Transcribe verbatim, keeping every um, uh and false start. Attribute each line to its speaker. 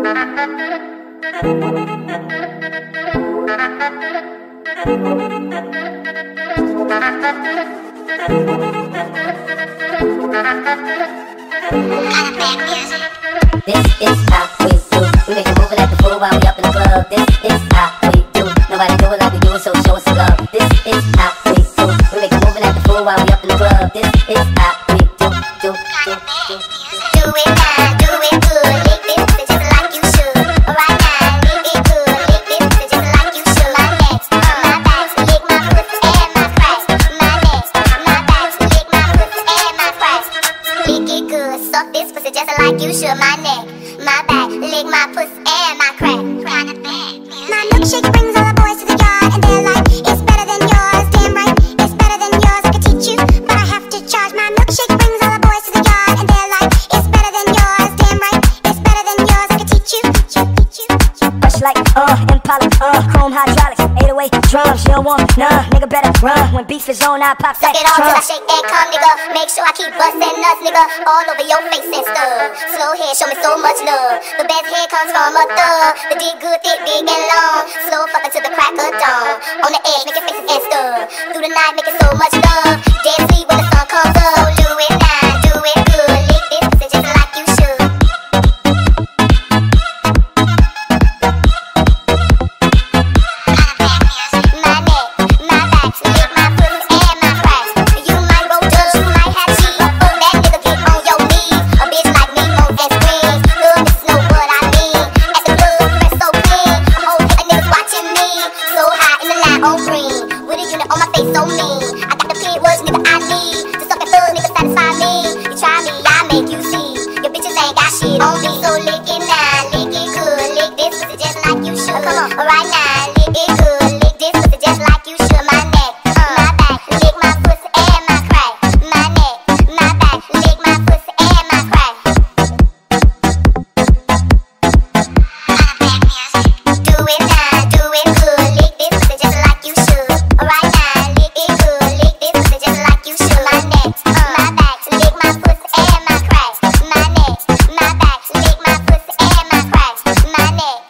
Speaker 1: This is how we do. We make a move like the fool while we up in the club. This is how we do. Nobody do it like we do it, so show us some love. This is how we do. We make a move like the fool while we up in the club. This is how we do, do, do, do.
Speaker 2: Do it now, do it good. Lick this pussy just like you should. Right now, lick it good. Lick this pussy just like you should. My neck, my back, lick my pussy and my crack. My neck, my back, lick my pussy and my crack. Lick it good, suck this pussy just like you should. My neck, my back, lick my pussy and my crack. My milkshake brings all the boys to the yard, and they're like, it's better than yours. Damn right, it's better than yours. I could teach you, but I have to charge. My milkshake brings all the boys to the yard, and they're like, it's better than yours. Damn right, it's better than yours. I could teach you, teach you, teach you, teach you.
Speaker 3: Brush like uh, Impala, uh, chrome hydraulics, eight oh eight drums. You don't want none, nigga better run. When beef is on, I pop that
Speaker 2: Suck it on till I
Speaker 3: trunk.
Speaker 2: shake and come, nigga. Make sure I keep bustin' nuts, nigga. All over your face and stuff. Slow head, show me so much love. The best head comes from a thug. The dick good, thick, big and long. Slow fucking till the crack of dawn. On the edge, make it faces and stuff. Through the night, making so much love. Dead